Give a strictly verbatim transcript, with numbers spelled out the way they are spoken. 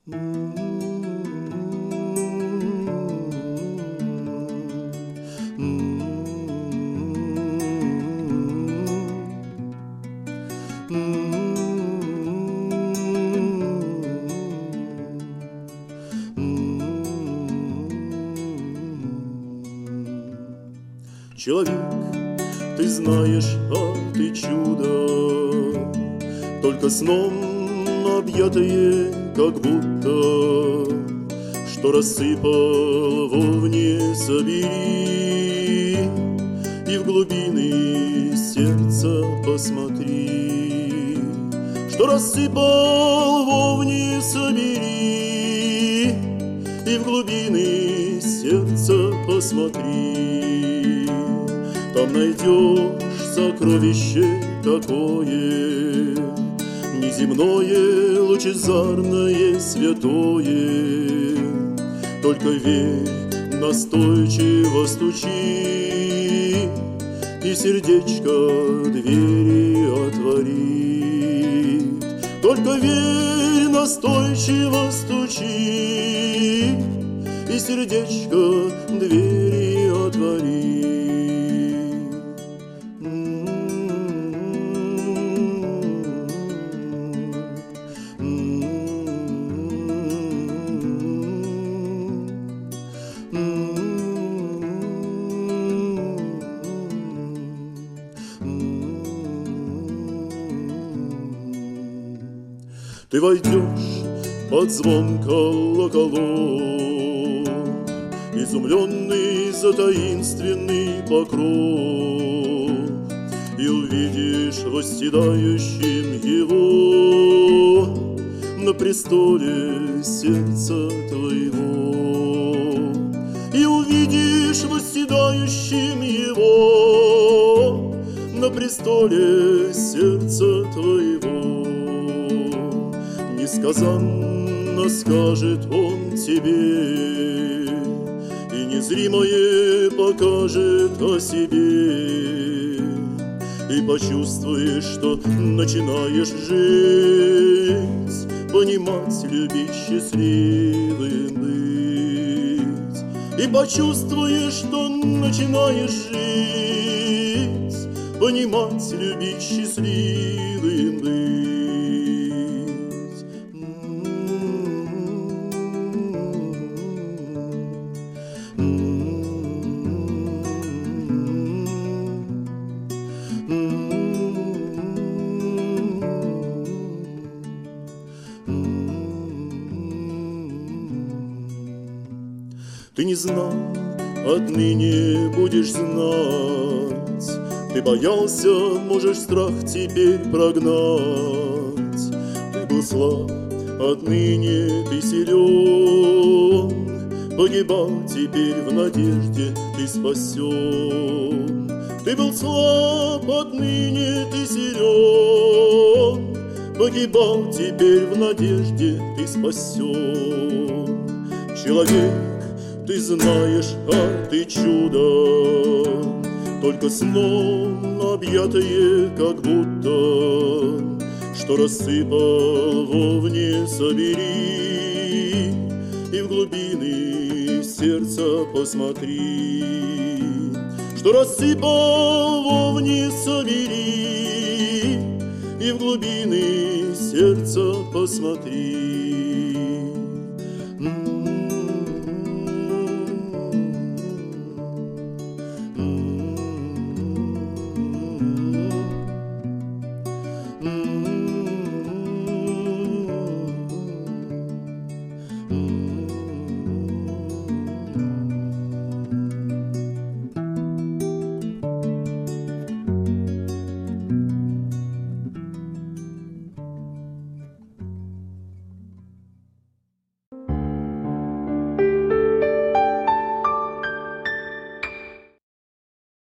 Человек, ты знаешь, а ты чудо, только сном объятое, как будто, что рассыпал вовне собери, и в глубины сердца посмотри, что рассыпал вовне собери, и в глубины сердца посмотри. Там найдешь сокровище такое, неземное, лучезарное, святое. Только верь, настойчиво стучи, и сердечко двери отворит. Только верь, настойчиво стучи, и сердечко двери отворит. Ты войдешь под звон колоколов, изумленный за таинственный покров, и увидишь восседающим его на престоле сердца твоего. И увидишь восседающим его на престоле сердца твоего. Несказанно скажет он тебе, и незримое покажет о себе, и почувствуешь, что начинаешь жить, понимать, любить, счастливым быть. И почувствуешь, что начинаешь жить, понимать, любить, счастливым быть. Ты не знал, отныне будешь знать. Ты боялся, можешь страх теперь прогнать. Ты был слаб, отныне ты силен. Погибал, теперь в надежде ты спасен. Ты был слаб, отныне ты силен. Погибал, теперь в надежде ты спасен. Человек, ты знаешь, а ты чудо, только сном объятое, как будто, что рассыпал вовне собери, и в глубины сердца посмотри, что рассыпал вовне собери, и в глубины сердца посмотри.